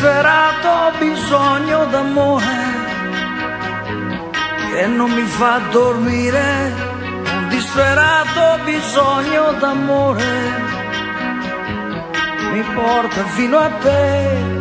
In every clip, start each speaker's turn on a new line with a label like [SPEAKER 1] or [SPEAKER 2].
[SPEAKER 1] disperato ho bisogno d'amore che non mi fa dormire, un disperato ho bisogno d'amore, mi porta fino a te.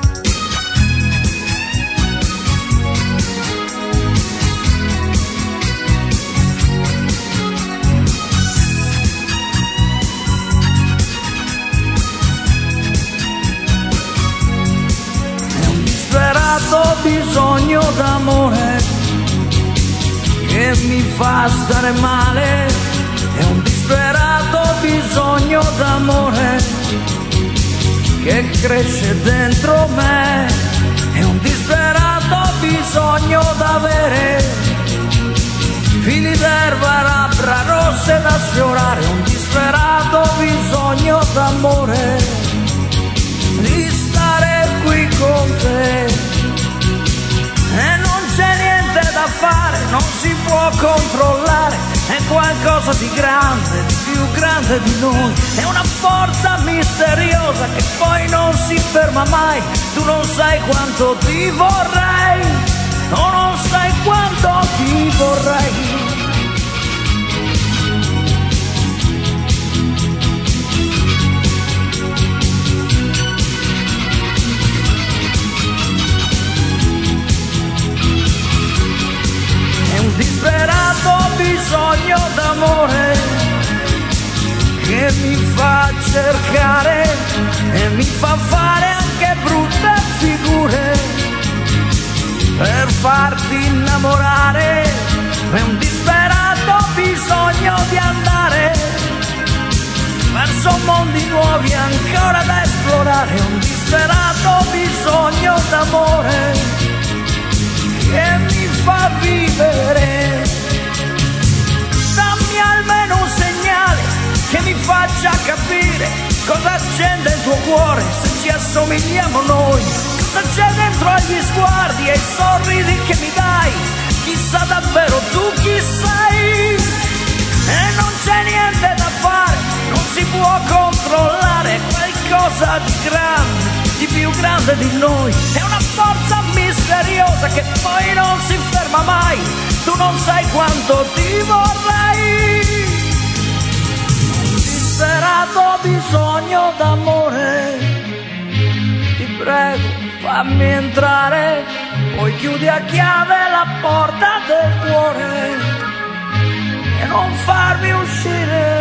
[SPEAKER 1] Ho bisogno d'amore che mi fa stare male, è un disperato bisogno d'amore che cresce dentro me, è un disperato bisogno d'avere fili d'erba, labbra rosse da sfiorare, un disperato bisogno d'amore, di stare qui con te. E non c'è niente da fare, non si può controllare, è qualcosa di grande, di più grande di noi, è una forza misteriosa che poi non si ferma mai, tu non sai quanto ti vorrei, no, non sai quanto ti vorrei. Disperato ho bisogno d'amore che mi fa cercare e mi fa fare anche brutte figure per farti innamorare, è un disperato bisogno di andare verso mondi nuovi ancora da esplorare, è un disperato bisogno d'amore che mi fa vivere. Dammi almeno un segnale che mi faccia capire cosa accende il tuo cuore, se ci assomigliamo noi, cosa c'è dentro agli sguardi e ai sorrisi che mi dai, chissà davvero tu chi sei. E non c'è niente da fare, non si può controllare, qualcosa di grande, di più grande di noi, è una forza misteriosa che poi non si ferma mai, tu non sai quanto ti vorrei. Un disperato ho bisogno d'amore, ti prego fammi entrare, poi chiudi a chiave la porta del cuore e non farmi uscire.